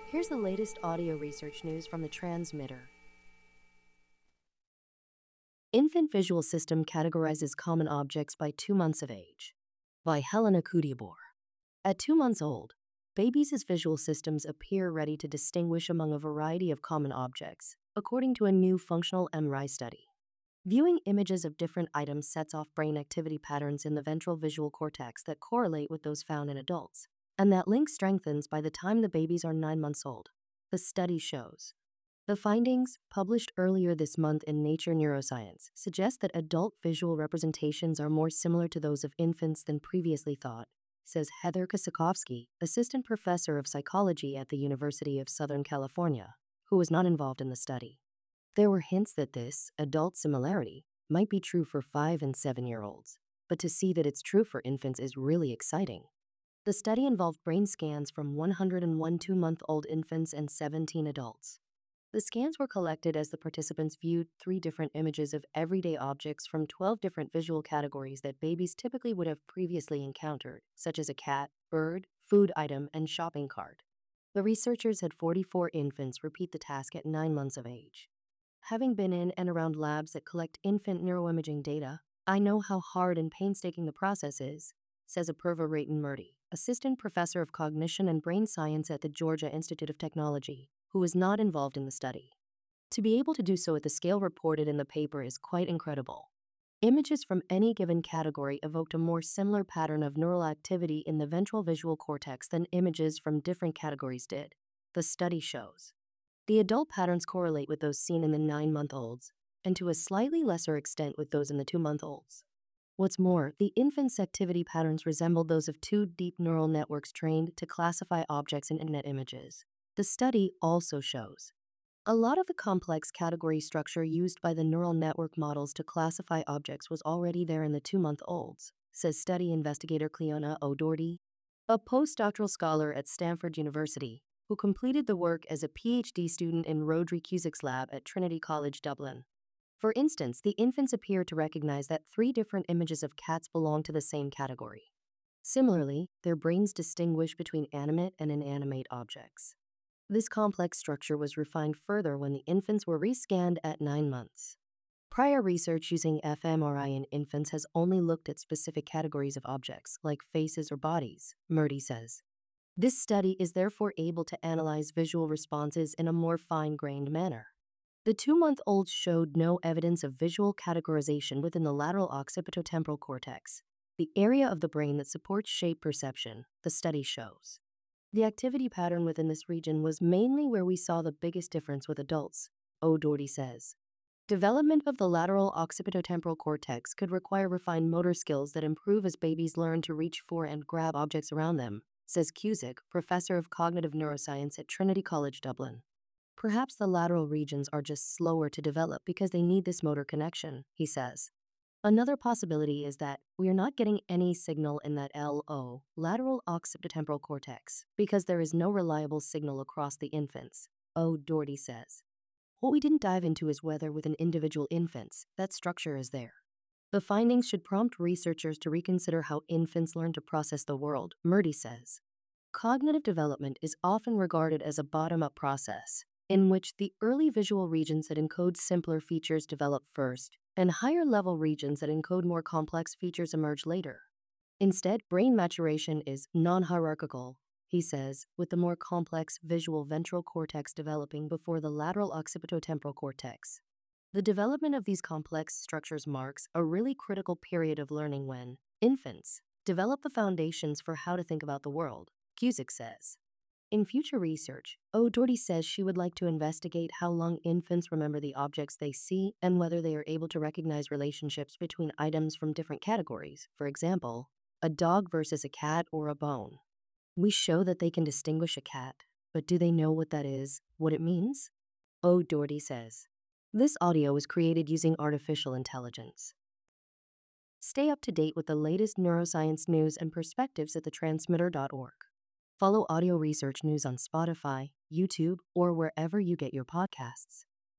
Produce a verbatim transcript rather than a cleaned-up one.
Here's the latest audio research news from the transmitter. Infant Visual System categorizes common objects by two months of age. By Helena Kudibor. At two months old, babies' visual systems appear ready to distinguish among a variety of common objects, according to a new functional M R I study. Viewing images of different items sets off brain activity patterns in the ventral visual cortex that correlate with those found in adults, and that link strengthens by the time the babies are nine months old, the study shows. The findings, published earlier this month in Nature Neuroscience, suggest that adult visual representations are more similar to those of infants than previously thought, says Heather Kosakowski, assistant professor of psychology at the University of Southern California, who was not involved in the study. There were hints that this adult similarity might be true for five and seven-year-olds, but to see that it's true for infants is really exciting. The study involved brain scans from one hundred one two-month-old infants and seventeen adults. The scans were collected as the participants viewed three different images of everyday objects from twelve different visual categories that babies typically would have previously encountered, such as a cat, bird, food item, and shopping cart. The researchers had forty-four infants repeat the task at nine months of age. Having been in and around labs that collect infant neuroimaging data, I know how hard and painstaking the process is, says Apurva Ratan-Murthy, assistant professor of cognition and brain science at the Georgia Institute of Technology, who was not involved in the study. To be able to do so at the scale reported in the paper is quite incredible. Images from any given category evoked a more similar pattern of neural activity in the ventral visual cortex than images from different categories did, the study shows. The adult patterns correlate with those seen in the nine-month-olds, and to a slightly lesser extent with those in the two-month-olds. What's more, the infant's activity patterns resembled those of two deep neural networks trained to classify objects in internet images. The study also shows a lot of the complex category structure used by the neural network models to classify objects was already there in the two-month-olds, says study investigator Cleona O'Doherty, a postdoctoral scholar at Stanford University, who completed the work as a PhD student in Rhodri Cusick's lab at Trinity College Dublin. For instance, the infants appear to recognize that three different images of cats belong to the same category. Similarly, their brains distinguish between animate and inanimate objects. This complex structure was refined further when the infants were rescanned at nine months. Prior research using fMRI in infants has only looked at specific categories of objects, like faces or bodies, Murthy says. This study is therefore able to analyze visual responses in a more fine-grained manner. The two-month-olds showed no evidence of visual categorization within the lateral occipitotemporal cortex, the area of the brain that supports shape perception, the study shows. The activity pattern within this region was mainly where we saw the biggest difference with adults, O'Doherty says. Development of the lateral occipitotemporal cortex could require refined motor skills that improve as babies learn to reach for and grab objects around them, says Cusick, professor of cognitive neuroscience at Trinity College Dublin. Perhaps the lateral regions are just slower to develop because they need this motor connection, he says. Another possibility is that we are not getting any signal in that L O, lateral occipitotemporal cortex, because there is no reliable signal across the infants, O'Doherty says. What we didn't dive into is whether within individual infants, that structure is there. The findings should prompt researchers to reconsider how infants learn to process the world, Murthy says. Cognitive development is often regarded as a bottom-up process, in which the early visual regions that encode simpler features develop first, and higher-level regions that encode more complex features emerge later. Instead, brain maturation is non-hierarchical, he says, with the more complex visual ventral cortex developing before the lateral occipitotemporal cortex. The development of these complex structures marks a really critical period of learning when infants develop the foundations for how to think about the world, Cusick says. In future research, O'Doherty says she would like to investigate how long infants remember the objects they see and whether they are able to recognize relationships between items from different categories, for example, a dog versus a cat or a bone. We show that they can distinguish a cat, but do they know what that is, what it means? O'Doherty says. This audio was created using artificial intelligence. Stay up to date with the latest neuroscience news and perspectives at the transmitter dot org. Follow audio research news on Spotify, YouTube, or wherever you get your podcasts.